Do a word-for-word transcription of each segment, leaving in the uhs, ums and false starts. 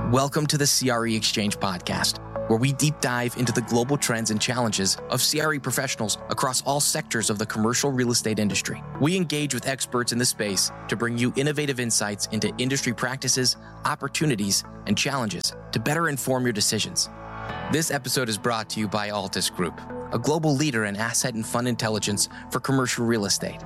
Welcome to the C R E Exchange podcast, where we deep dive into the global trends and challenges of C R E professionals across all sectors of the commercial real estate industry. We engage with experts in the space to bring you innovative insights into industry practices, opportunities, and challenges to better inform your decisions. This episode is brought to you by Altus Group, a global leader in asset and fund intelligence for commercial real estate.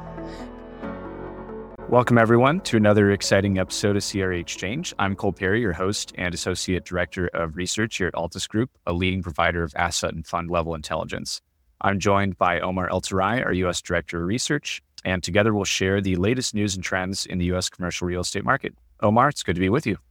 Welcome, everyone, to another exciting episode of C R E Exchange. I'm Cole Perry, your host and Associate Director of Research here at Altus Group, a leading provider of asset and fund level intelligence. I'm joined by Omar El-Tarai, our U S Director of Research, and together we'll share the latest news and trends in the U S commercial real estate market. Omar, it's good to be with you.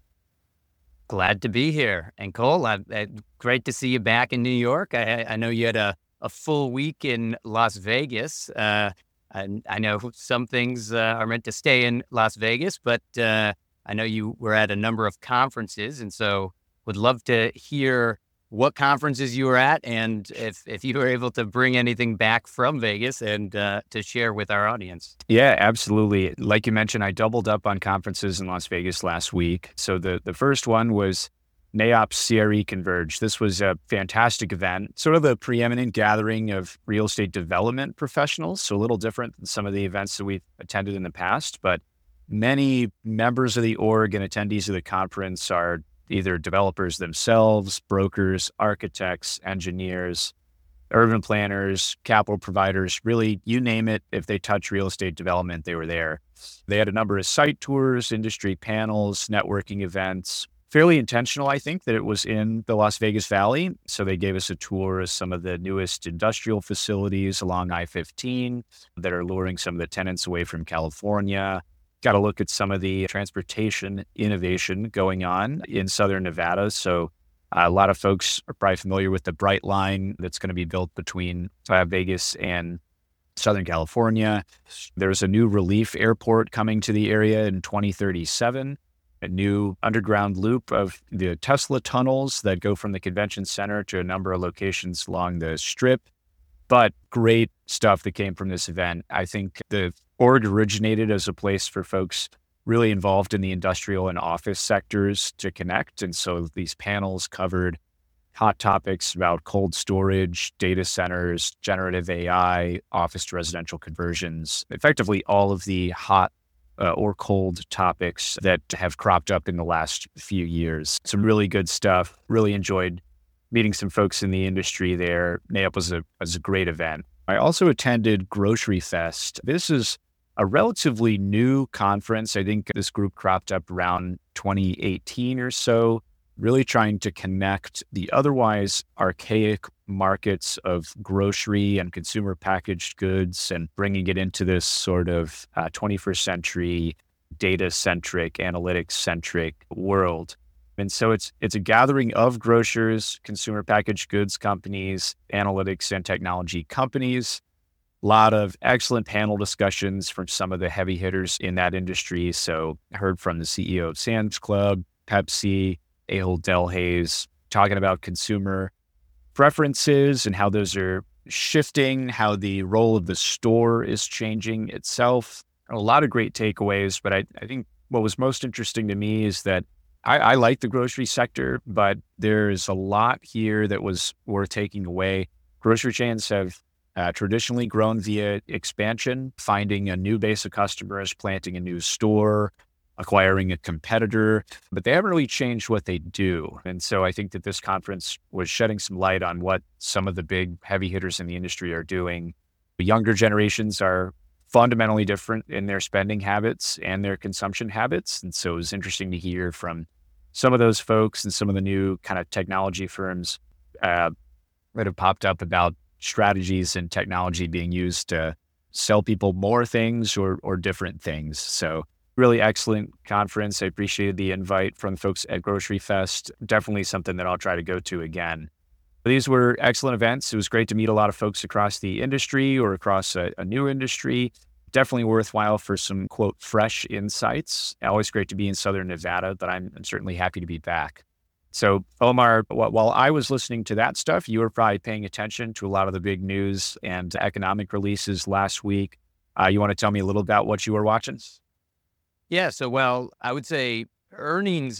Glad to be here. And Cole, I, I, great to see you back in New York. I, I know you had a, a full week in Las Vegas. Uh, And I know some things uh, are meant to stay in Las Vegas, but uh, I know you were at a number of conferences, and so would love to hear what conferences you were at and if, if you were able to bring anything back from Vegas and uh, to share with our audience. Yeah, absolutely. Like you mentioned, I doubled up on conferences in Las Vegas last week. So the, the first one was NAIOP C R E Converge. This was a fantastic event, sort of a preeminent gathering of real estate development professionals, so a little different than some of the events that we've attended in the past, but many members of the org and attendees of the conference are either developers themselves, brokers, architects, engineers, urban planners, capital providers, really, you name it, if they touch real estate development, they were there. They had a number of site tours, industry panels, networking events. Fairly intentional, I think, that it was in the Las Vegas Valley. So they gave us a tour of some of the newest industrial facilities along I fifteen that are luring some of the tenants away from California. Got a look at some of the transportation innovation going on in Southern Nevada. So uh, a lot of folks are probably familiar with the Bright Line that's going to be built between uh, Vegas and Southern California. There's a new relief airport coming to the area in twenty thirty-seven. A new underground loop of the Tesla tunnels that go from the convention center to a number of locations along the strip. But great stuff that came from this event. I think the org originated as a place for folks really involved in the industrial and office sectors to connect. And so these panels covered hot topics about cold storage, data centers, generative A I, office to residential conversions, effectively all of the hot Uh, or cold topics that have cropped up in the last few years. Some really good stuff. Really enjoyed meeting some folks in the industry there. NAIOP was a, was a great event. I also attended Grocery Fest. This is a relatively new conference. I think this group cropped up around twenty eighteen or so, really trying to connect the otherwise archaic markets of grocery and consumer packaged goods and bringing it into this sort of uh, twenty-first century data-centric, analytics-centric world. And so it's it's a gathering of grocers, consumer packaged goods companies, analytics and technology companies. A lot of excellent panel discussions from some of the heavy hitters in that industry. So I heard from the C E O of Sam's Club, Pepsi, Ahold Delhaize, talking about consumer preferences and how those are shifting, how the role of the store is changing itself. A lot of great takeaways, but I, I think what was most interesting to me is that I, I like the grocery sector, but there's a lot here that was worth taking away. Grocery chains have uh, traditionally grown via expansion, finding a new base of customers, planting a new store, acquiring a competitor, but they haven't really changed what they do. And so I think that this conference was shedding some light on what some of the big heavy hitters in the industry are doing. The younger generations are fundamentally different in their spending habits and their consumption habits. And so it was interesting to hear from some of those folks and some of the new kind of technology firms uh, that have popped up about strategies and technology being used to sell people more things or or different things. So really excellent conference. I appreciated the invite from folks at Grocery Fest. Definitely something that I'll try to go to again. These were excellent events. It was great to meet a lot of folks across the industry or across a, a new industry. Definitely worthwhile for some, quote, fresh insights. Always great to be in Southern Nevada, but I'm, I'm certainly happy to be back. So Omar, while I was listening to that stuff, you were probably paying attention to a lot of the big news and economic releases last week. Uh, you want to tell me a little about what you were watching? Yeah, so well, I would say earnings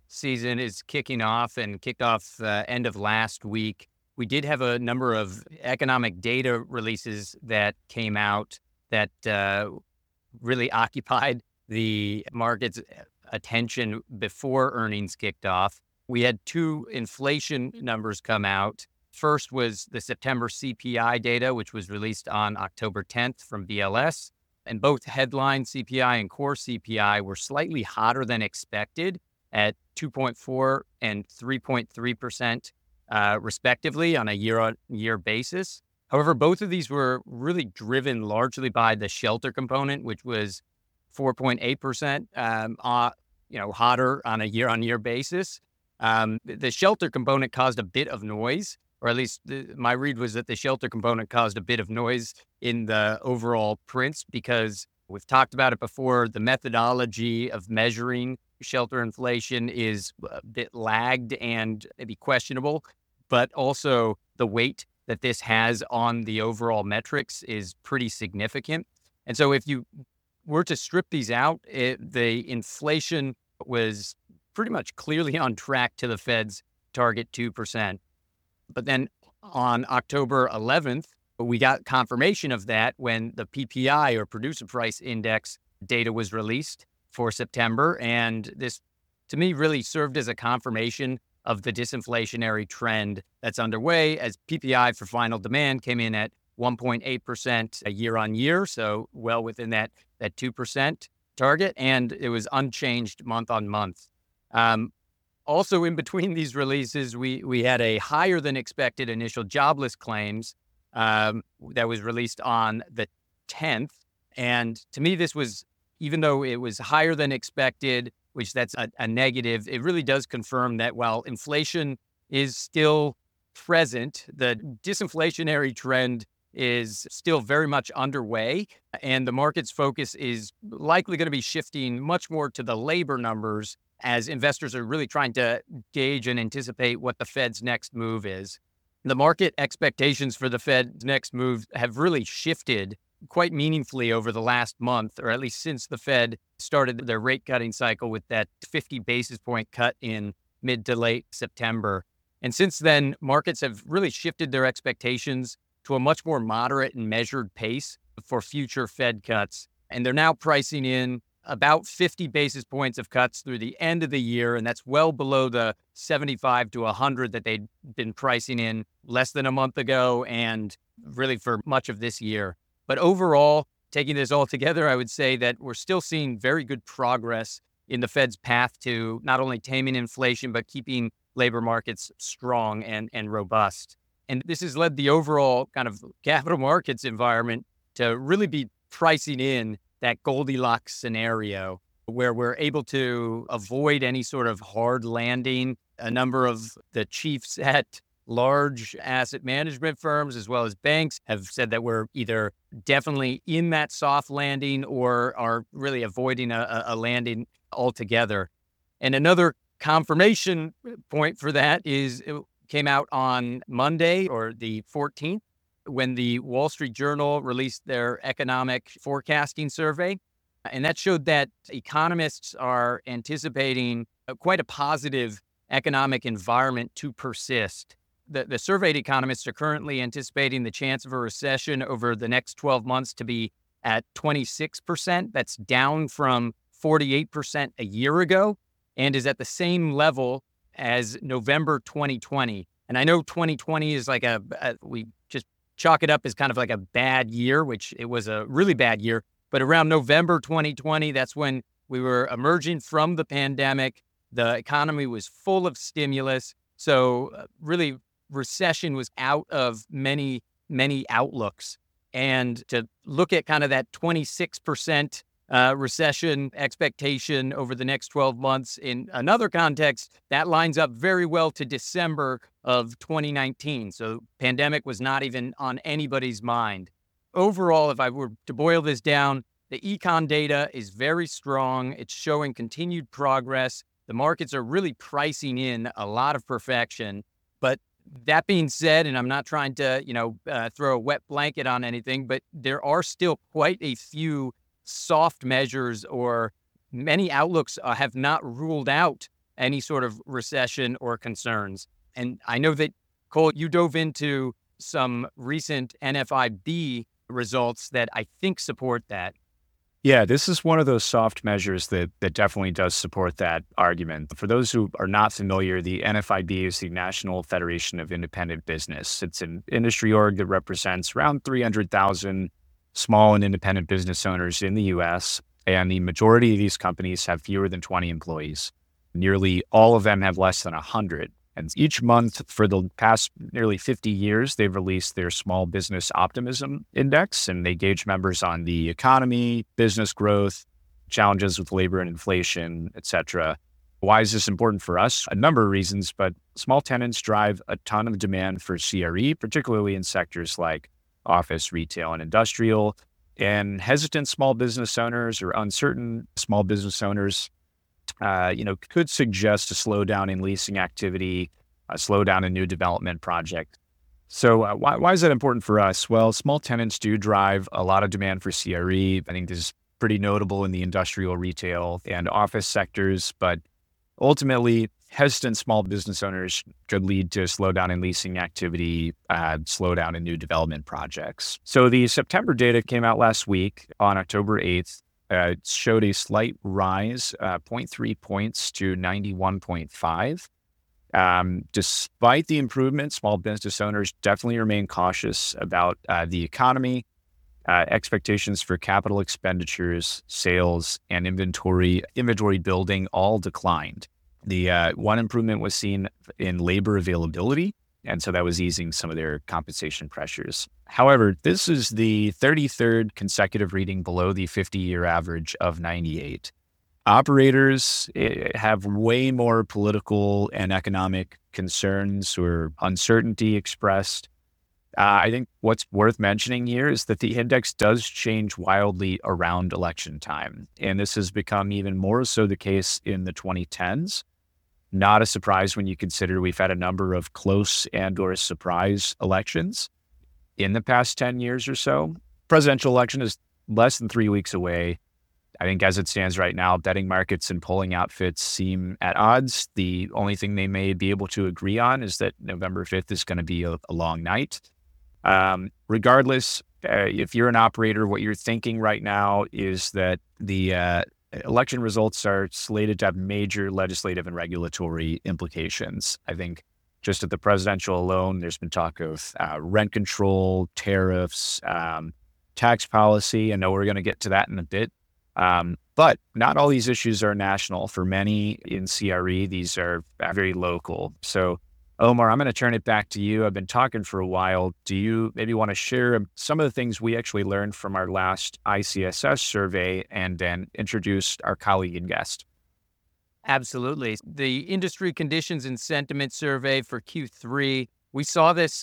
season is kicking off and kicked off uh, end of last week. We did have a number of economic data releases that came out that uh, really occupied the market's attention before earnings kicked off. We had two inflation numbers come out. First was the September C P I data, which was released on October tenth from B L S. And both headline C P I and core C P I were slightly hotter than expected at two point four and three point three percent uh, respectively on a year-on-year basis. However, both of these were really driven largely by the shelter component, which was four point eight percent um, uh, you know, hotter on a year-on-year basis. Um, the shelter component caused a bit of noise, or at least the, my read was that the shelter component caused a bit of noise in the overall prints because we've talked about it before. The methodology of measuring shelter inflation is a bit lagged and maybe questionable, but also the weight that this has on the overall metrics is pretty significant. And so if you were to strip these out, it, the inflation was pretty much clearly on track to the Fed's target two percent. But then on October eleventh, we got confirmation of that when the P P I, or Producer Price Index, data was released for September. And this, to me, really served as a confirmation of the disinflationary trend that's underway, as P P I for final demand came in at one point eight percent a year on year, so well within that, that two percent target, and it was unchanged month on month. Um, also, in between these releases, we, we had a higher than expected initial jobless claims um, that was released on the tenth. And to me, this was, even though it was higher than expected, which that's a, a negative, it really does confirm that while inflation is still present, the disinflationary trend is still very much underway, and the market's focus is likely going to be shifting much more to the labor numbers as investors are really trying to gauge and anticipate what the Fed's next move is. The market expectations for the Fed's next move have really shifted quite meaningfully over the last month, or at least since the Fed started their rate cutting cycle with that fifty basis point cut in mid to late September. And since then, markets have really shifted their expectations to a much more moderate and measured pace for future Fed cuts. And they're now pricing in about fifty basis points of cuts through the end of the year. And that's well below the seventy-five to one hundred that they'd been pricing in less than a month ago and really for much of this year. But overall, taking this all together, I would say that we're still seeing very good progress in the Fed's path to not only taming inflation, but keeping labor markets strong and, and robust. And this has led the overall kind of capital markets environment to really be pricing in that Goldilocks scenario where we're able to avoid any sort of hard landing. A number of the chiefs at large asset management firms, as well as banks, have said that we're either definitely in that soft landing or are really avoiding a, a landing altogether. And another confirmation point for that is it came out on Monday, or the fourteenth, when the Wall Street Journal released their economic forecasting survey. And that showed that economists are anticipating a, quite a positive economic environment to persist. The, the surveyed economists are currently anticipating the chance of a recession over the next twelve months to be at twenty-six percent. That's down from forty-eight percent a year ago and is at the same level as November twenty twenty. And I know twenty twenty is like a, a, we just chalk it up as kind of like a bad year, which it was a really bad year. But around November twenty twenty, that's when we were emerging from the pandemic. The economy was full of stimulus. So uh, really, recession was out of many, many outlooks. And to look at kind of that twenty-six percent uh, recession expectation over the next twelve months in another context, that lines up very well to December of twenty nineteen. So pandemic was not even on anybody's mind. Overall, if I were to boil this down, the econ data is very strong. It's showing continued progress. The markets are really pricing in a lot of perfection. But that being said, and I'm not trying to, you know, uh, throw a wet blanket on anything, but there are still quite a few soft measures, or many outlooks uh, have not ruled out any sort of recession or concerns. And I know that, Cole, you dove into some recent N F I B results that I think support that. Yeah, this is one of those soft measures that that definitely does support that argument. For those who are not familiar, the N F I B is the National Federation of Independent Business. It's an industry org that represents around three hundred thousand small and independent business owners in the U S, and the majority of these companies have fewer than twenty employees. Nearly all of them have less than one hundred. And each month for the past nearly fifty years, they've released their Small Business Optimism Index, and they gauge members on the economy, business growth, challenges with labor and inflation, et cetera. Why is this important for us? A number of reasons, but small tenants drive a ton of demand for C R E, particularly in sectors like office, retail, and industrial. And hesitant small business owners or uncertain small business owners Uh, you know, could suggest a slowdown in leasing activity, a slowdown in new development project. So uh, why, why is that important for us? Well, small tenants do drive a lot of demand for C R E. I think this is pretty notable in the industrial, retail, and office sectors, but ultimately, hesitant small business owners could lead to a slowdown in leasing activity, uh, slowdown in new development projects. So the September data came out last week on October eighth. Uh, it showed a slight rise, uh, zero point three points to ninety-one point five. Um, despite the improvement, small business owners definitely remain cautious about uh, the economy. Uh, expectations for capital expenditures, sales, and inventory inventory building all declined. The uh, one improvement was seen in labor availability, and so that was easing some of their compensation pressures. However, this is the thirty-third consecutive reading below the fifty-year average of ninety-eight. Operators have way more political and economic concerns or uncertainty expressed. Uh, I think what's worth mentioning here is that the index does change wildly around election time, and this has become even more so the case in the twenty tens. Not a surprise when you consider we've had a number of close and or surprise elections in the past ten years or so. Presidential election is less than three weeks away. I think as it stands right now, betting markets and polling outfits seem at odds. The only thing they may be able to agree on is that November fifth is going to be a, a long night. Um, regardless, uh, if you're an operator, what you're thinking right now is that the uh, election results are slated to have major legislative and regulatory implications. I think just at the presidential alone, there's been talk of uh, rent control, tariffs, um, tax policy. I know we're going to get to that in a bit. Um, but not all these issues are national. For many in C R E, these are very local. So Omar, I'm going to turn it back to you. I've been talking for a while. Do you maybe want to share some of the things we actually learned from our last I C S S survey and then introduce our colleague and guest? Absolutely. The Industry Conditions and Sentiment Survey for Q three, we saw this,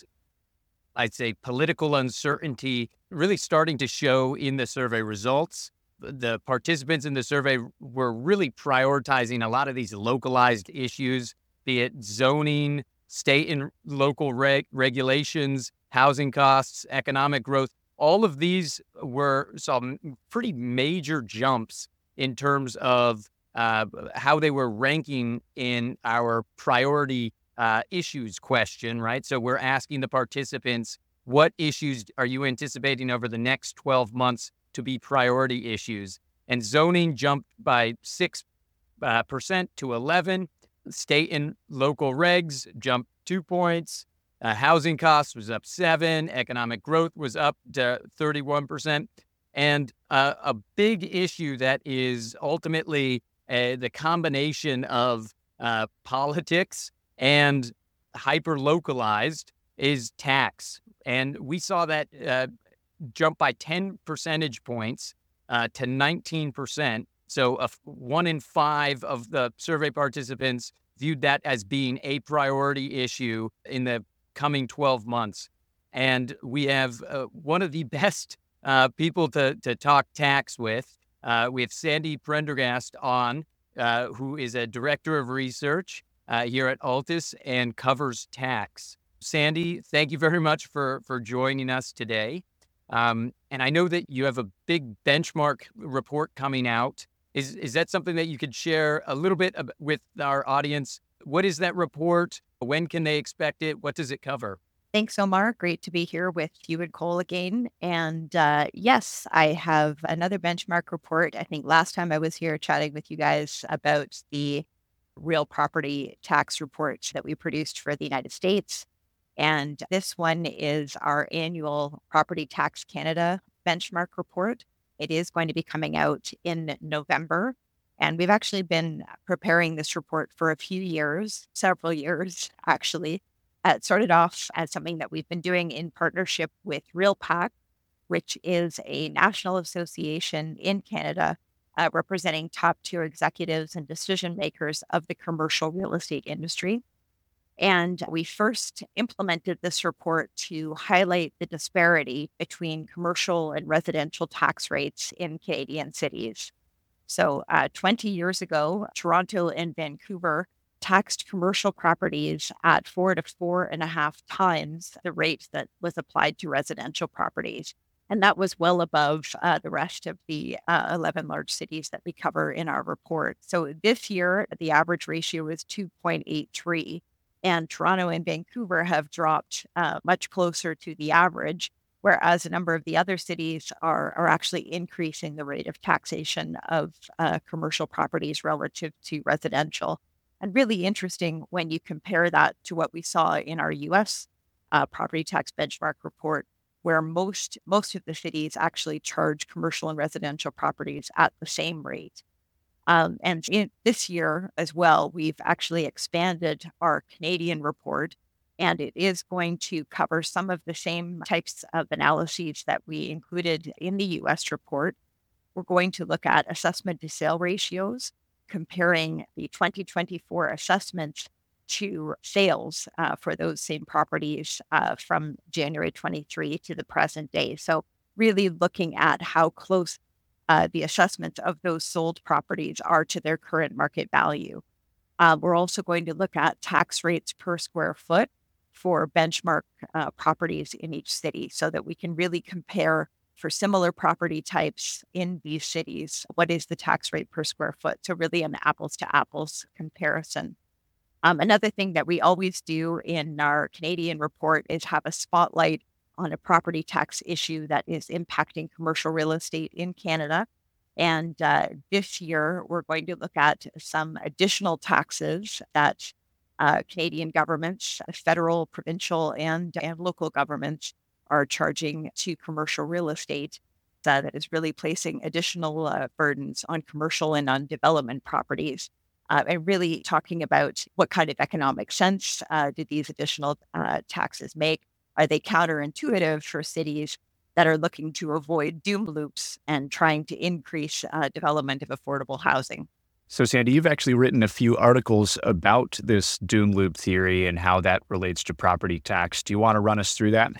I'd say, political uncertainty really starting to show in the survey results. The participants in the survey were really prioritizing a lot of these localized issues, be it zoning, state and local reg- regulations, housing costs, economic growth. All of these were some pretty major jumps in terms of uh, how they were ranking in our priority uh, issues question, right? So we're asking the participants, what issues are you anticipating over the next twelve months to be priority issues? And zoning jumped by six percent to eleven. State and local regs jumped two points. Uh, housing costs was up seven. Economic growth was up to thirty-one percent. And uh, a big issue that is ultimately uh, the combination of uh, politics and hyper-localized is tax. And we saw that uh, jump by ten percentage points uh, to nineteen percent. So uh, one in five of the survey participants viewed that as being a priority issue in the coming twelve months. And we have uh, one of the best uh, people to, to talk tax with. Uh, we have Sandy Prendergast on, uh, who is a director of research uh, here at Altus and covers tax. Sandy, thank you very much for, for joining us today. Um, and I know that you have a big benchmark report coming out Is is that something that you could share a little bit ab- with our audience? What is that report? When can they expect it? What does it cover? Thanks, Omar. Great to be here with you and Cole again. And uh, yes, I have another benchmark report. I think last time I was here chatting with you guys about the real property tax report that we produced for the United States. And this one is our annual Property Tax Canada benchmark report. It is going to be coming out in November. And we've actually been preparing this report for a few years, several years, actually. Uh, it started off as something that we've been doing in partnership with RealPAC, which is a national association in Canada uh, representing top tier executives and decision makers of the commercial real estate industry. And we first implemented this report to highlight the disparity between commercial and residential tax rates in Canadian cities. So uh, twenty years ago, Toronto and Vancouver taxed commercial properties at four to four and a half times the rate that was applied to residential properties. And that was well above uh, the rest of the uh, eleven large cities that we cover in our report. So this year, the average ratio is two point eight three. And Toronto and Vancouver have dropped uh, much closer to the average, whereas a number of the other cities are, are actually increasing the rate of taxation of uh, commercial properties relative to residential. And really interesting when you compare that to what we saw in our U S uh, property tax benchmark report, where most most of the cities actually charge commercial and residential properties at the same rate. Um, and in, this year as well, we've actually expanded our Canadian report, and it is going to cover some of the same types of analyses that we included in the U S report. We're going to look at assessment to sale ratios, comparing the twenty twenty-four assessments to sales uh, for those same properties uh, from January twenty-three to the present day. So really looking at how close uh, the assessments of those sold properties are to their current market value. Uh, we're also going to look at tax rates per square foot for benchmark uh, properties in each city so that we can really compare for similar property types in these cities, what is the tax rate per square foot? So really an apples to apples comparison. Um, another thing that we always do in our Canadian report is have a spotlight on a property tax issue that is impacting commercial real estate in Canada. And uh, this year, we're going to look at some additional taxes that uh, Canadian governments, federal, provincial, and, and local governments are charging to commercial real estate uh, that is really placing additional uh, burdens on commercial and on development properties. Uh, and really talking about what kind of economic sense uh, do these additional uh, taxes make? Are they counterintuitive for cities that are looking to avoid doom loops and trying to increase uh, development of affordable housing? So, Sandy, you've actually written a few articles about this doom loop theory and how that relates to property tax. Do you want to run us through that?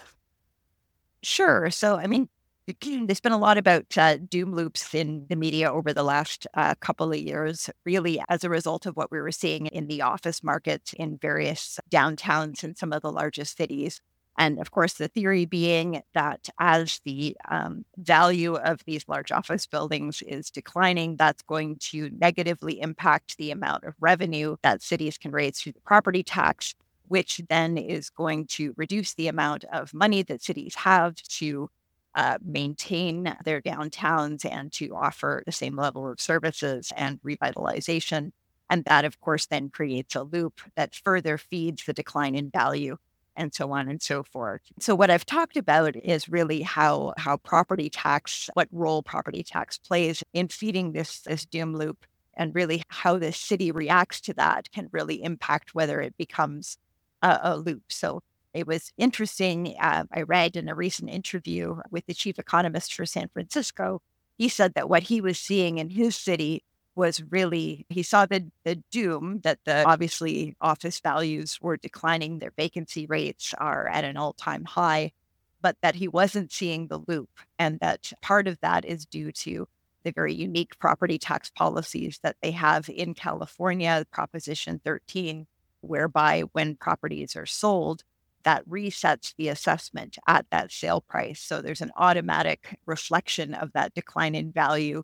Sure. So, I mean, there's been a lot about uh, doom loops in the media over the last uh, couple of years, really as a result of what we were seeing in the office market in various downtowns in some of the largest cities. And of course, the theory being that as the um, value of these large office buildings is declining, that's going to negatively impact the amount of revenue that cities can raise through the property tax, which then is going to reduce the amount of money that cities have to uh, maintain their downtowns and to offer the same level of services and revitalization. And that, of course, then creates a loop that further feeds the decline in value and so on and so forth. So what I've talked about is really how how property tax, what role property tax plays in feeding this, this doom loop, and really how the city reacts to that can really impact whether it becomes a, a loop. So it was interesting. Uh, I read in a recent interview with the chief economist for San Francisco, he said that what he was seeing in his city was really, he saw the, the doom that the obviously office values were declining, their vacancy rates are at an all-time high, but that he wasn't seeing the loop. And that part of that is due to the very unique property tax policies that they have in California, Proposition thirteen, whereby when properties are sold, that resets the assessment at that sale price. So there's an automatic reflection of that decline in value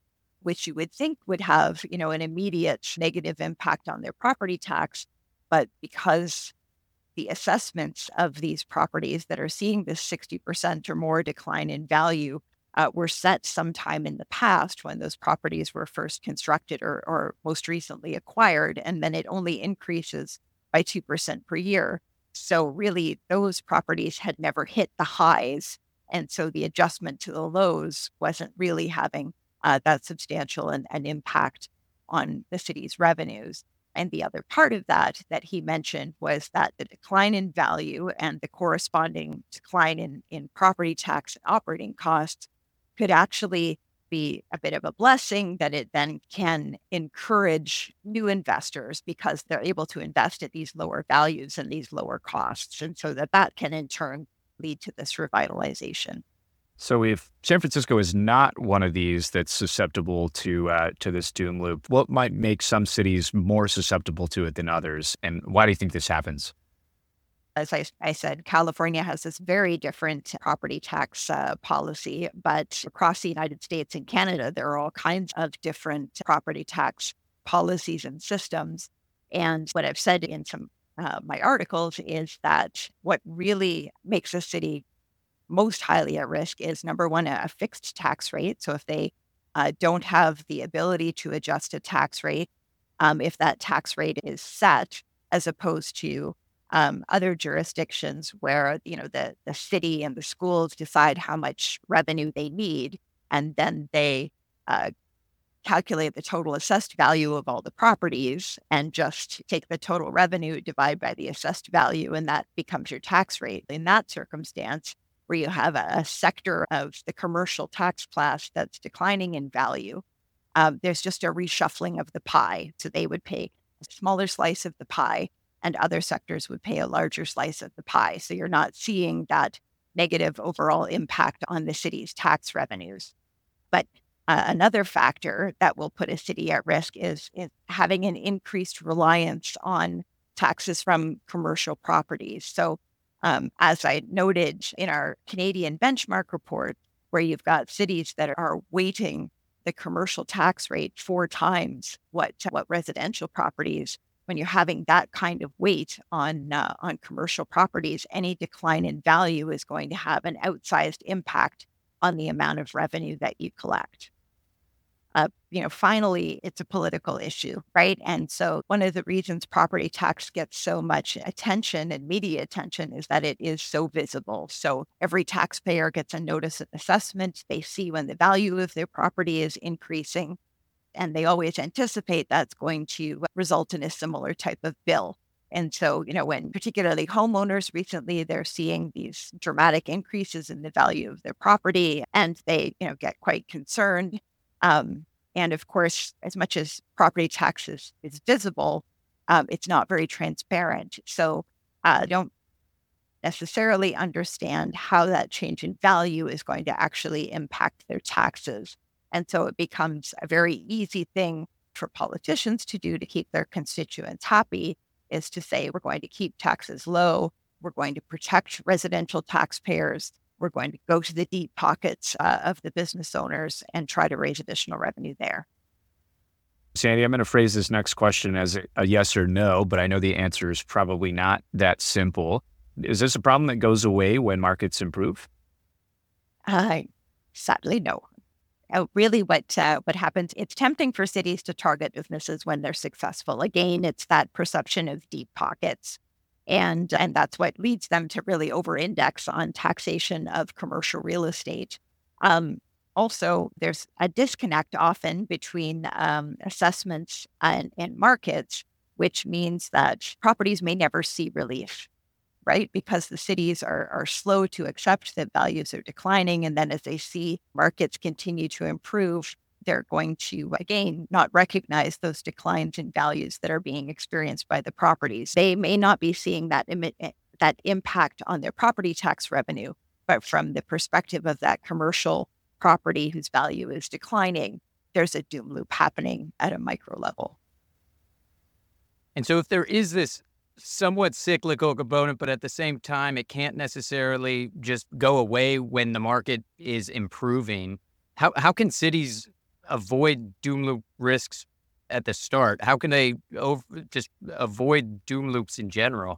which you would think would have, you know, an immediate negative impact on their property tax. But because the assessments of these properties that are seeing this sixty percent or more decline in value uh, were set sometime in the past when those properties were first constructed or, or most recently acquired, and then it only increases by two percent per year. So really, those properties had never hit the highs. And so the adjustment to the lows wasn't really having uh, that substantial an, an impact on the city's revenues. And the other part of that that he mentioned was that the decline in value and the corresponding decline in, in property tax and operating costs could actually be a bit of a blessing, that it then can encourage new investors because they're able to invest at these lower values and these lower costs. And so that that can in turn lead to this revitalization. So if San Francisco is not one of these that's susceptible to uh, to this doom loop, what might make some cities more susceptible to it than others? And why do you think this happens? As I, I said, California has this very different property tax uh, policy, but across the United States and Canada, there are all kinds of different property tax policies and systems. And what I've said in some uh, my articles is that what really makes a city most highly at risk is, number one, a fixed tax rate. So if they uh, don't have the ability to adjust a tax rate, um, if that tax rate is set, as opposed to um, other jurisdictions where, you know, the, the city and the schools decide how much revenue they need, and then they uh, calculate the total assessed value of all the properties and just take the total revenue, divide by the assessed value, and that becomes your tax rate. In that circumstance, where you have a, a sector of the commercial tax class that's declining in value, um, there's just a reshuffling of the pie. So they would pay a smaller slice of the pie, and other sectors would pay a larger slice of the pie. So you're not seeing that negative overall impact on the city's tax revenues. But uh, another factor that will put a city at risk is, is having an increased reliance on taxes from commercial properties. So Um, as I noted in our Canadian benchmark report, where you've got cities that are weighting the commercial tax rate four times what what residential properties, when you're having that kind of weight on uh, on commercial properties, any decline in value is going to have an outsized impact on the amount of revenue that you collect. Uh, you know, finally, it's a political issue, right? And so one of the reasons property tax gets so much attention and media attention is that it is so visible. So every taxpayer gets a notice of assessment. They see when the value of their property is increasing, and they always anticipate that's going to result in a similar type of bill. And so, you know, when particularly homeowners recently, they're seeing these dramatic increases in the value of their property, and they, you know, get quite concerned. Um, and of course, as much as property tax is, is visible, um, it's not very transparent. So I uh, don't necessarily understand how that change in value is going to actually impact their taxes. And so it becomes a very easy thing for politicians to do to keep their constituents happy, is to say, we're going to keep taxes low, we're going to protect residential taxpayers, we're going to go to the deep pockets uh, of the business owners and try to raise additional revenue there. Sandy, I'm going to phrase this next question as a, a yes or no, but I know the answer is probably not that simple. Is this a problem that goes away when markets improve? Uh, sadly, no. Uh, really, what uh, what happens, it's tempting for cities to target businesses when they're successful. Again, it's that perception of deep pockets. And, and that's what leads them to really over-index on taxation of commercial real estate. Um, also, there's a disconnect often between um, assessments and, and markets, which means that properties may never see relief, right? Because the cities are, are slow to accept that values are declining. And then as they see markets continue to improve, they're going to, again, not recognize those declines in values that are being experienced by the properties. They may not be seeing that, Im- that impact on their property tax revenue, but from the perspective of that commercial property whose value is declining, there's a doom loop happening at a micro level. And so if there is this somewhat cyclical component, but at the same time, it can't necessarily just go away when the market is improving, how how can cities avoid doom loop risks at the start? How can they over, just avoid doom loops in general?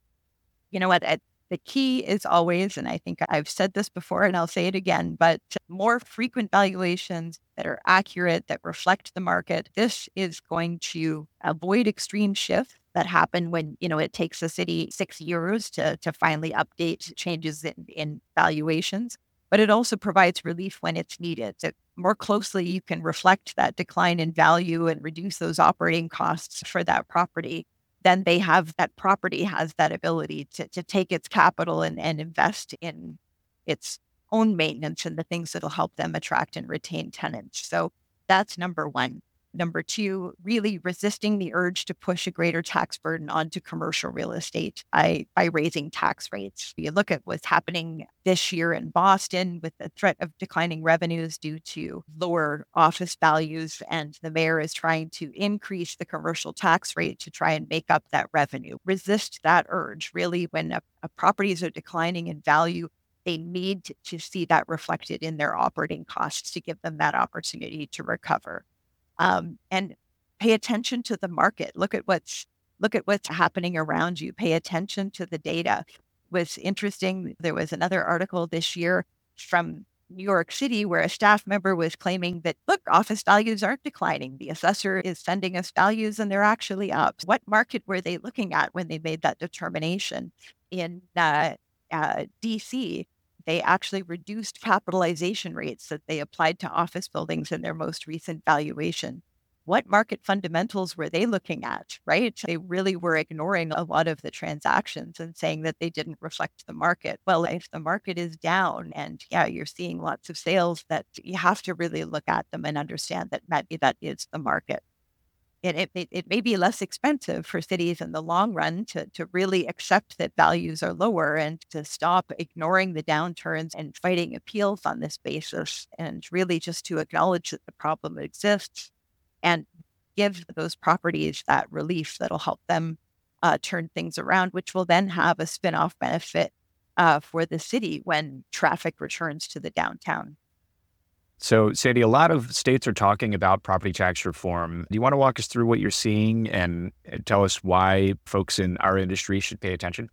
You know what? I, the key is always, and I think I've said this before and I'll say it again, but more frequent valuations that are accurate, that reflect the market. This is going to avoid extreme shifts that happen when, you know, it takes a city six years to, to finally update changes in, in valuations. But it also provides relief when it's needed. So more closely, you can reflect that decline in value and reduce those operating costs for that property. Then they have that property has that ability to, to take its capital and, and invest in its own maintenance and the things that'll help them attract and retain tenants. So that's number one. Number two, really resisting the urge to push a greater tax burden onto commercial real estate by, by raising tax rates. You look at what's happening this year in Boston with the threat of declining revenues due to lower office values, and the mayor is trying to increase the commercial tax rate to try and make up that revenue. Resist that urge. Really, when a, a properties are declining in value, they need to, to see that reflected in their operating costs to give them that opportunity to recover. Um, and pay attention to the market. Look at what's look at what's happening around you. Pay attention to the data. It was interesting. There was another article this year from New York City where a staff member was claiming that, look, office values aren't declining. The assessor is sending us values and they're actually up. What market were they looking at when they made that determination? In uh, uh, D C, they actually reduced capitalization rates that they applied to office buildings in their most recent valuation. What market fundamentals were they looking at, right? They really were ignoring a lot of the transactions and saying that they didn't reflect the market. Well, if the market is down and yeah, you're seeing lots of sales, that you have to really look at them and understand that maybe that is the market. It, it, it may be less expensive for cities in the long run to, to really accept that values are lower and to stop ignoring the downturns and fighting appeals on this basis, and really just to acknowledge that the problem exists and give those properties that relief that'll help them uh, turn things around, which will then have a spin-off benefit uh, for the city when traffic returns to the downtown. So, Sandy, a lot of states are talking about property tax reform. Do you want to walk us through what you're seeing and tell us why folks in our industry should pay attention?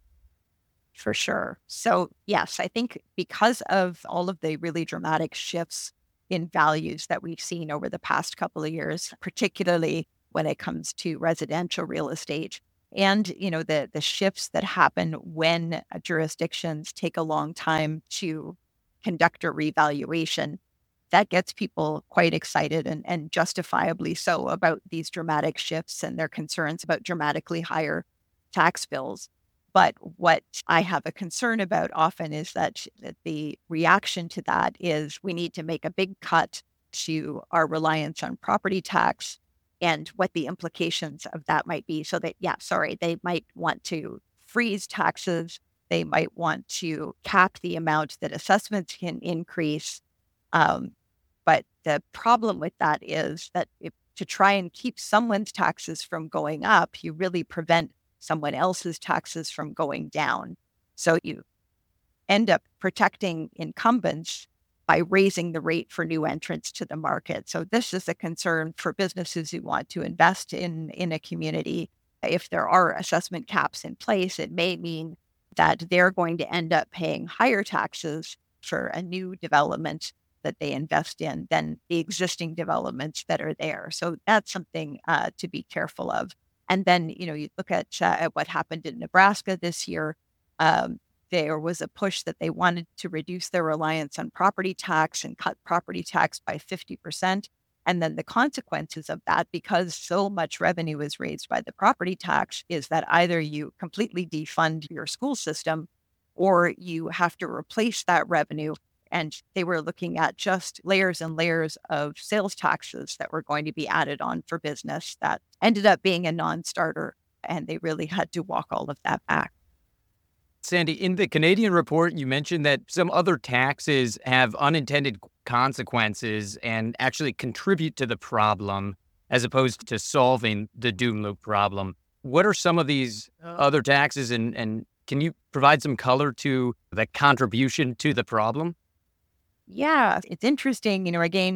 For sure. So, yes, I think because of all of the really dramatic shifts in values that we've seen over the past couple of years, particularly when it comes to residential real estate, and you know the the shifts that happen when jurisdictions take a long time to conduct a revaluation, that gets people quite excited and, and justifiably so about these dramatic shifts and their concerns about dramatically higher tax bills. But what I have a concern about often is that, that the reaction to that is we need to make a big cut to our reliance on property tax and what the implications of that might be. So that, yeah, sorry, they might want to freeze taxes. They might want to cap the amount that assessments can increase. Um, But the problem with that is that if, to try and keep someone's taxes from going up, you really prevent someone else's taxes from going down. So you end up protecting incumbents by raising the rate for new entrants to the market. So this is a concern for businesses who want to invest in, in a community. If there are assessment caps in place, it may mean that they're going to end up paying higher taxes for a new development that they invest in than the existing developments that are there. So that's something uh, to be careful of. And then, you know, you look at, uh, at what happened in Nebraska this year. Um, there was a push that they wanted to reduce their reliance on property tax and cut property tax by fifty percent. And then the consequences of that, because so much revenue is raised by the property tax, is that either you completely defund your school system or you have to replace that revenue. And they were looking at just layers and layers of sales taxes that were going to be added on for business that ended up being a non-starter. And they really had to walk all of that back. Sandy, in the Canadian report, you mentioned that some other taxes have unintended consequences and actually contribute to the problem as opposed to solving the doom loop problem. What are some of these other taxes, and, and can you provide some color to the contribution to the problem? Yeah, it's interesting. You know, again,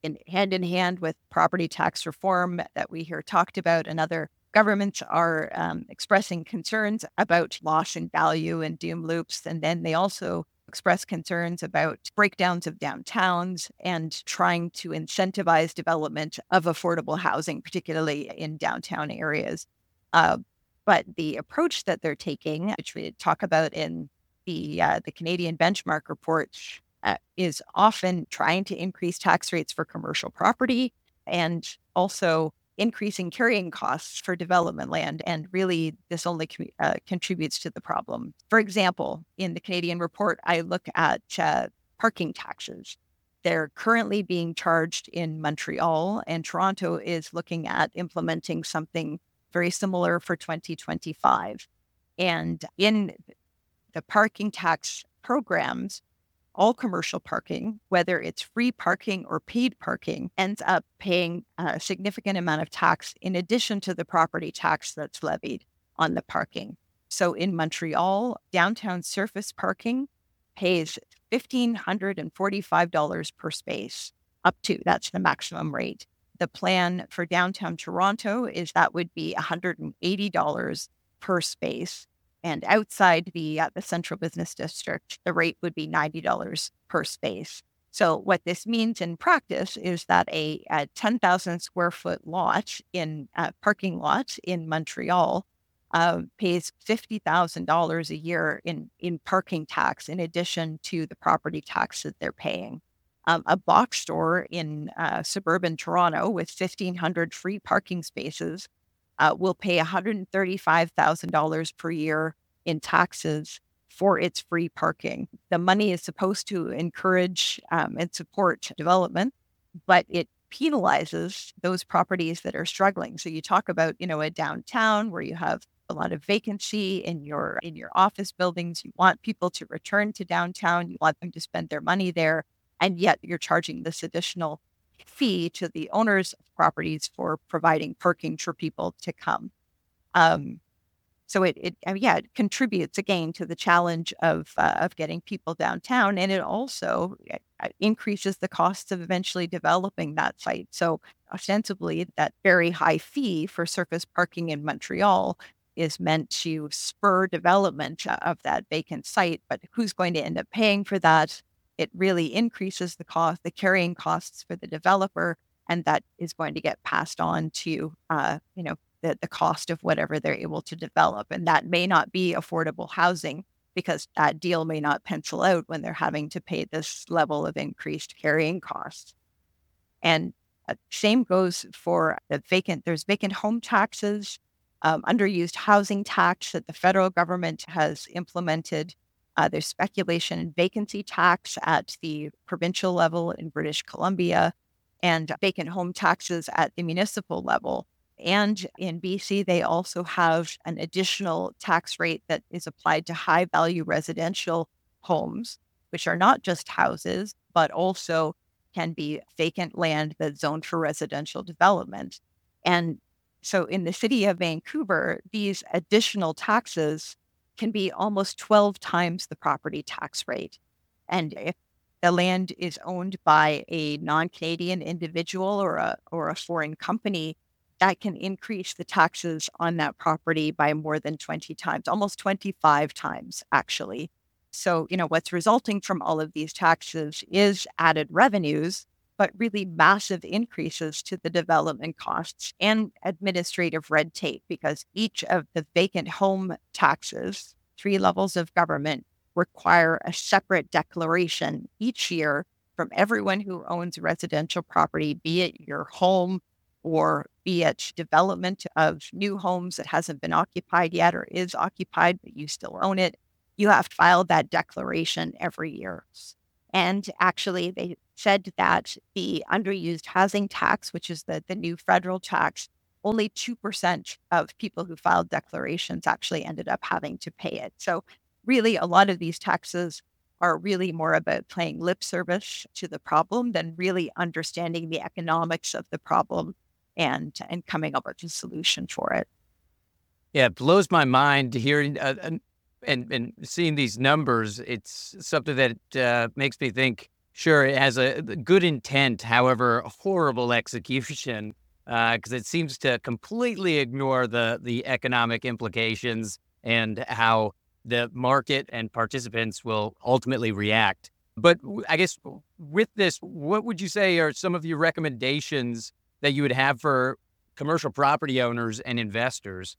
in hand in hand with property tax reform that we hear talked about, and other governments are um, expressing concerns about loss in value and doom loops. And then they also express concerns about breakdowns of downtowns and trying to incentivize development of affordable housing, particularly in downtown areas. Uh, but the approach that they're taking, which we talk about in the uh, the Canadian benchmark report, uh, is often trying to increase tax rates for commercial property and also increasing carrying costs for development land. And really, this only uh, contributes to the problem. For example, in the Canadian report, I look at uh, parking taxes. They're currently being charged in Montreal, and Toronto is looking at implementing something very similar for twenty twenty-five. And in the parking tax programs, all commercial parking, whether it's free parking or paid parking, ends up paying a significant amount of tax in addition to the property tax that's levied on the parking. So in Montreal, downtown surface parking pays one thousand five hundred forty-five dollars per space, up to, that's the maximum rate. The plan for downtown Toronto is that would be one hundred eighty dollars per space. And outside the uh, the central business district, the rate would be ninety dollars per space. So what this means in practice is that a, a ten thousand square foot lot in uh, parking lot in Montreal uh, pays fifty thousand dollars a year in, in parking tax, in addition to the property tax that they're paying. Um, a box store in uh, suburban Toronto with fifteen hundred free parking spaces Uh, will pay one hundred thirty-five thousand dollars per year in taxes for its free parking. The money is supposed to encourage um, and support development, but it penalizes those properties that are struggling. So you talk about, you know, a downtown where you have a lot of vacancy in your in your office buildings. You want people to return to downtown. You want them to spend their money there, and yet you're charging this additional fee to the owners of properties for providing parking for people to come. Um, so it, it uh, yeah, it contributes again to the challenge of uh, of getting people downtown, and it also uh, increases the costs of eventually developing that site. So ostensibly, that very high fee for surface parking in Montreal is meant to spur development of that vacant site, but who's going to end up paying for that? It really increases the cost, the carrying costs for the developer, and that is going to get passed on to, uh, you know, the, the cost of whatever they're able to develop. And that may not be affordable housing because that deal may not pencil out when they're having to pay this level of increased carrying costs. And uh, same goes for the vacant, there's vacant home taxes, um, underused housing tax that the federal government has implemented. Uh, there's speculation and vacancy tax at the provincial level in British Columbia, and vacant home taxes at the municipal level. And in B C, they also have an additional tax rate that is applied to high value residential homes, which are not just houses, but also can be vacant land that's zoned for residential development. And so in the city of Vancouver, these additional taxes can be almost twelve times the property tax rate. And if the land is owned by a non-Canadian individual or a or a foreign company, that can increase the taxes on that property by more than twenty times, almost twenty-five times, actually. So, you know, what's resulting from all of these taxes is added revenues, but really massive increases to the development costs and administrative red tape, because each of the vacant home taxes, three levels of government, require a separate declaration each year from everyone who owns residential property, be it your home or be it development of new homes that hasn't been occupied yet or is occupied, but you still own it. You have to file that declaration every year. And actually, they said that the underused housing tax, which is the, the new federal tax, only two percent of people who filed declarations actually ended up having to pay it. So really, a lot of these taxes are really more about playing lip service to the problem than really understanding the economics of the problem and, and coming up with a solution for it. Yeah, it blows my mind hearing uh, and, and seeing these numbers. It's something that uh, makes me think, sure it has a good intent, however, horrible execution, because uh, it seems to completely ignore the the economic implications and how the market and participants will ultimately react. But I guess with this, what would you say are some of your recommendations that you would have for commercial property owners and investors?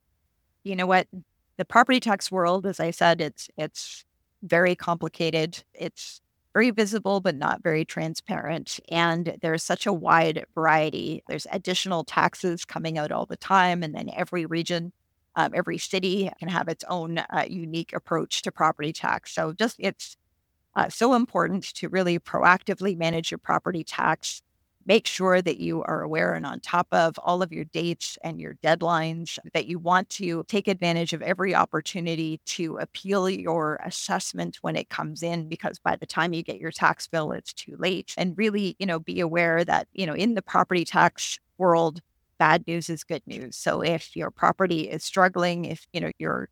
You know what? The property tax world, as I said, it's it's very complicated. It's very visible, but not very transparent. And there's such a wide variety. There's additional taxes coming out all the time. And then every region, um, every city can have its own uh, unique approach to property tax. So just it's uh, so important to really proactively manage your property tax. Make sure that you are aware and on top of all of your dates and your deadlines, that you want to take advantage of every opportunity to appeal your assessment when it comes in, because by the time you get your tax bill, it's too late. And really, you know, be aware that, you know, in the property tax world, bad news is good news. So if your property is struggling, if, you know, you're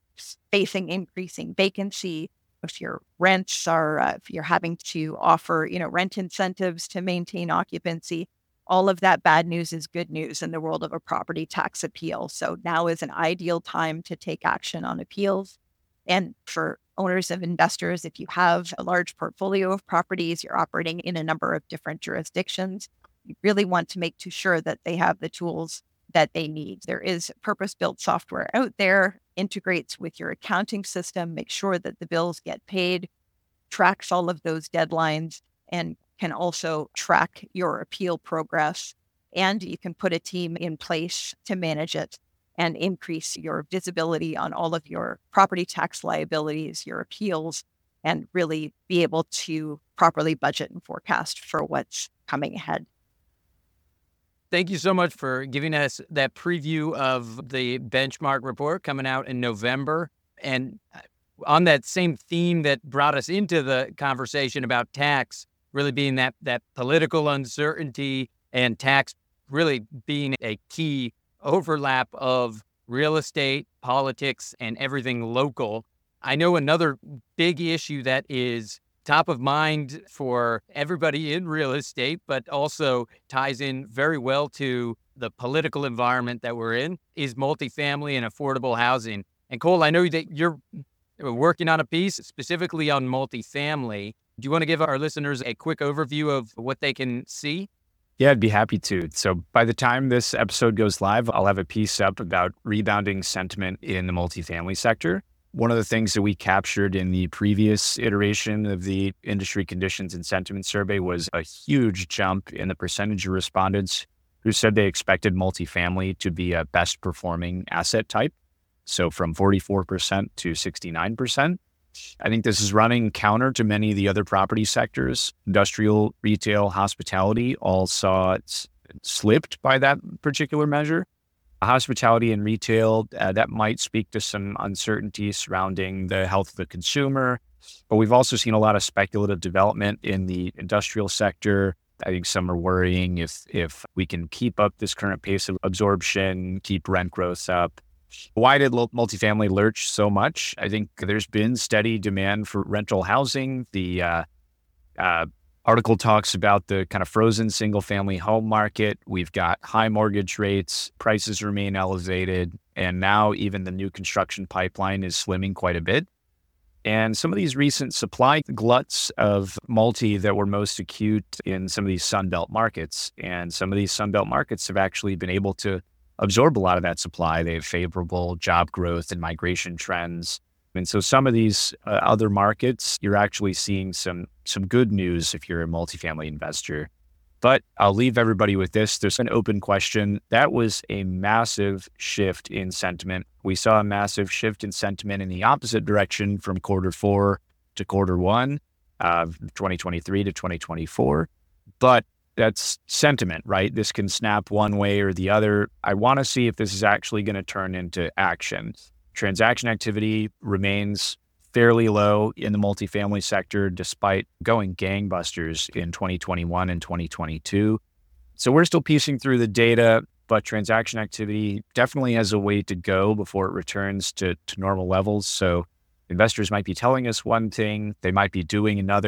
facing increasing vacancy, if your rents are, uh, if you're having to offer, you know, rent incentives to maintain occupancy, all of that bad news is good news in the world of a property tax appeal. So now is an ideal time to take action on appeals. And for owners of investors, if you have a large portfolio of properties, you're operating in a number of different jurisdictions, you really want to make sure that they have the tools that they need. There is purpose-built software out there, integrates with your accounting system, make sure that the bills get paid, tracks all of those deadlines, and can also track your appeal progress. And you can put a team in place to manage it and increase your visibility on all of your property tax liabilities, your appeals, and really be able to properly budget and forecast for what's coming ahead. Thank you so much for giving us that preview of the benchmark report coming out in November. And on that same theme that brought us into the conversation about tax, really being that that political uncertainty and tax really being a key overlap of real estate, politics, and everything local. I know another big issue that is top of mind for everybody in real estate, but also ties in very well to the political environment that we're in, is multifamily and affordable housing. And Cole, I know that you're working on a piece specifically on multifamily. Do you want to give our listeners a quick overview of what they can see? Yeah, I'd be happy to. So by the time this episode goes live, I'll have a piece up about rebounding sentiment in the multifamily sector. One of the things that we captured in the previous iteration of the Industry Conditions and Sentiment Survey was a huge jump in the percentage of respondents who said they expected multifamily to be a best performing asset type. So from forty-four percent to sixty-nine percent. I think this is running counter to many of the other property sectors. Industrial, retail, hospitality all saw it slipped by that particular measure. Hospitality and retail, uh, that might speak to some uncertainty surrounding the health of the consumer. But we've also seen a lot of speculative development in the industrial sector. I think some are worrying if if we can keep up this current pace of absorption, keep rent growth up. Why did multifamily lurch so much? I think there's been steady demand for rental housing. The uh, uh, article talks about the kind of frozen single-family home market. We've got high mortgage rates, prices remain elevated, and now even the new construction pipeline is slimming quite a bit. And some of these recent supply gluts of multi that were most acute in some of these Sunbelt markets, and some of these Sunbelt markets have actually been able to absorb a lot of that supply. They have favorable job growth and migration trends. And so some of these uh, other markets, you're actually seeing some some good news if you're a multifamily investor. But I'll leave everybody with this. There's an open question. That was a massive shift in sentiment. We saw a massive shift in sentiment in the opposite direction from quarter four to quarter one of twenty twenty-three to twenty twenty-four. But that's sentiment, right? This can snap one way or the other. I want to see if this is actually going to turn into action. Transaction activity remains fairly low in the multifamily sector, despite going gangbusters in twenty twenty-one and twenty twenty-two. So we're still piecing through the data, but transaction activity definitely has a way to go before it returns to, to normal levels. So investors might be telling us one thing, they might be doing another.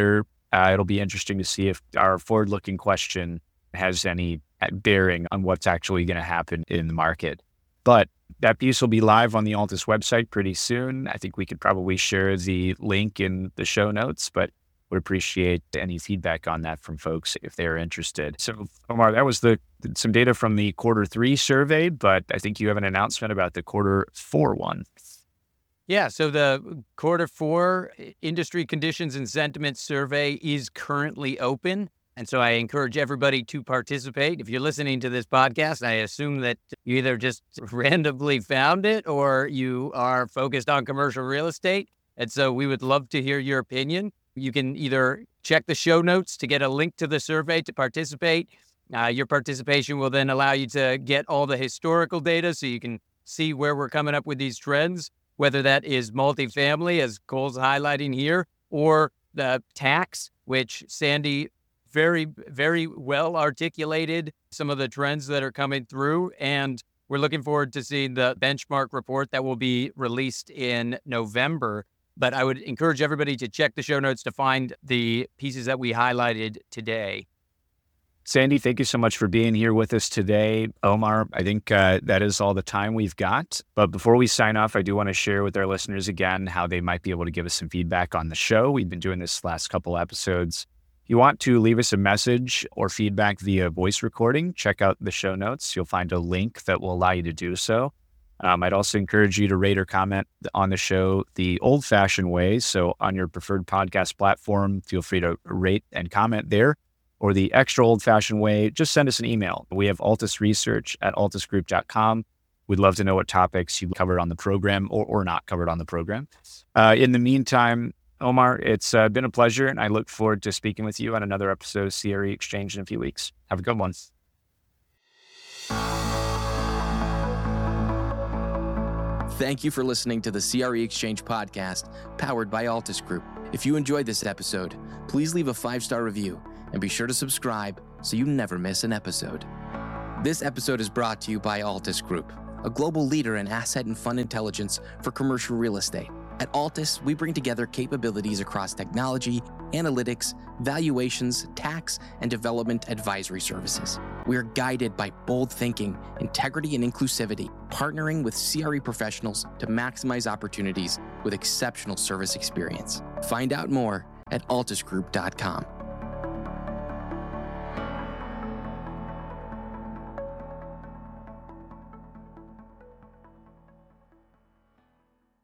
Uh, it'll be interesting to see if our forward-looking question has any bearing on what's actually going to happen in the market. But that piece will be live on the Altus website pretty soon. I think we could probably share the link in the show notes, but would appreciate any feedback on that from folks if they're interested. So, Omar, that was the some data from the quarter three survey, but I think you have an announcement about the quarter four one. Yeah, so the quarter four industry conditions and sentiment survey is currently open. And so I encourage everybody to participate. If you're listening to this podcast, I assume that you either just randomly found it or you are focused on commercial real estate. And so we would love to hear your opinion. You can either check the show notes to get a link to the survey to participate. Uh, your participation will then allow you to get all the historical data so you can see where we're coming up with these trends, whether that is multifamily, as Cole's highlighting here, or the tax, which Sandy very, very well articulated some of the trends that are coming through. And we're looking forward to seeing the benchmark report that will be released in November. But I would encourage everybody to check the show notes to find the pieces that we highlighted today. Sandy, thank you so much for being here with us today. Omar, I think uh, that is all the time we've got. But before we sign off, I do want to share with our listeners again how they might be able to give us some feedback on the show. We've been doing this last couple episodes. If you want to leave us a message or feedback via voice recording, check out the show notes. You'll find a link that will allow you to do so. Um, I'd also encourage you to rate or comment on the show the old-fashioned way. So on your preferred podcast platform, feel free to rate and comment there. Or the extra old-fashioned way, just send us an email. We have altus research at altus group dot com. We'd love to know what topics you covered on the program or, or not covered on the program. Uh, in the meantime, Omar, it's uh, been a pleasure, and I look forward to speaking with you on another episode of C R E Exchange in a few weeks. Have a good one. Thank you for listening to the C R E Exchange podcast, powered by Altus Group. If you enjoyed this episode, please leave a five-star review and be sure to subscribe so you never miss an episode. This episode is brought to you by Altus Group, a global leader in asset and fund intelligence for commercial real estate. At Altus, we bring together capabilities across technology, analytics, valuations, tax, and development advisory services. We are guided by bold thinking, integrity, and inclusivity, partnering with C R E professionals to maximize opportunities with exceptional service experience. Find out more at altus group dot com.